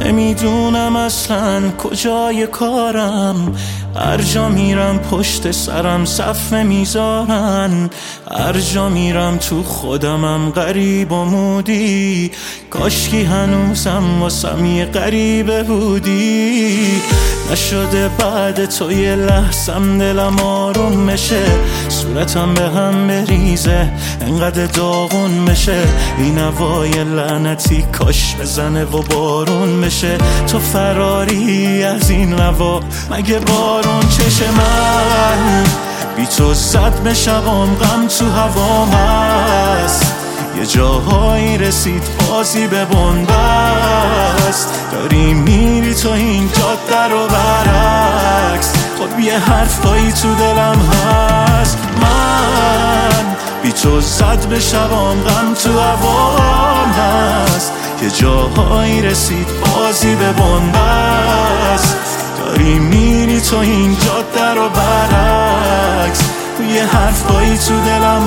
نمیدونم اصلا کجای کارم. هر جا میرم پشت سرم صف نمیذارن، هر جا میرم تو خودمم غریب و مودی. کاشکی هنوزم واسم یه غریبه بودی. نشده بعد تو یه لحظم دلم آروم بشه، صورتم به هم بریزه انقدر داغون بشه. این هوای لعنتی کاش بزنه و بارون بشه. تو فراری از این هوا مگه بارون چشه؟ من بی تو زد به شبام غم تو هوام هست. یه جاهایی رسید بازی به بنبست. داری میری تو این جاده رو برعکس، خب یه حرفایی تو دلم هست. من بی تو زد به شبام غم تو هوام هست. یه جاهایی رسید بازی به بنبست. داری میری تو این جاده رو برعکس، یه حرفایی تو دلم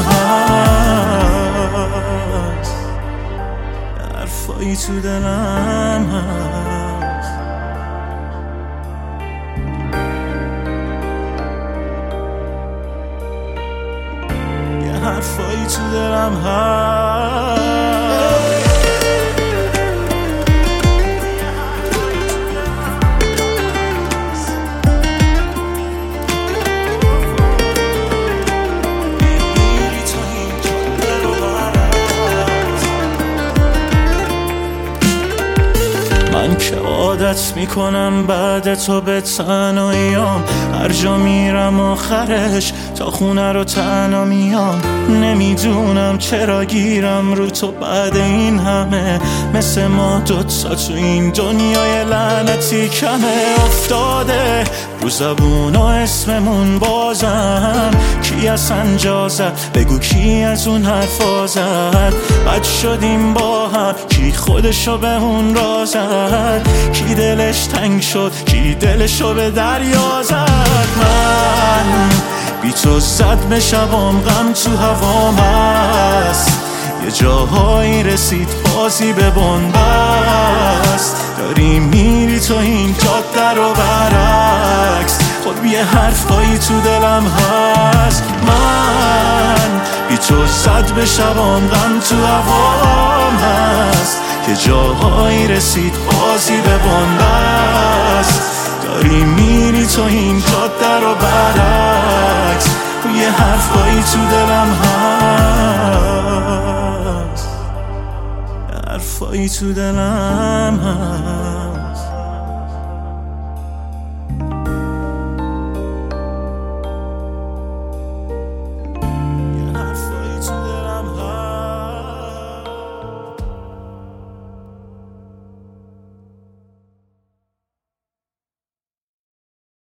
هست، حرفایی تو دلم هست، یه حرفایی تو دلم هست. من که عادت میکنم بعد تو به تنهاییام، هر جا میرم آخرش تا خونه رو تنها میام. نمیدونم چرا گیرم رو تو بعد این همه، مثل ما دوتا تو این دنیای لعنتی کمه. افتاده رو زبونا اسممون بازم، کی اصلا جا زد بگو کی از اون حرفا زد. بد شدیم با هم کی خودشو به اون را زد، کی دلش تنگ شد کی دلشو به دریا زد. من بی تو زد به شبام غم تو هوام هست. یه جاهایی رسید بازی به بنبست. داری میری تو این جاده رو برعکس، خب یه حرفایی تو دلم هست. من بی تو زد به شبام غم تو هوام هست. یه جاهایی رسید بازی به بنبست. داری میری تو این جاده رو برعکس، یه حرفایی تو دلم هست، حرفایی تو دلم هست.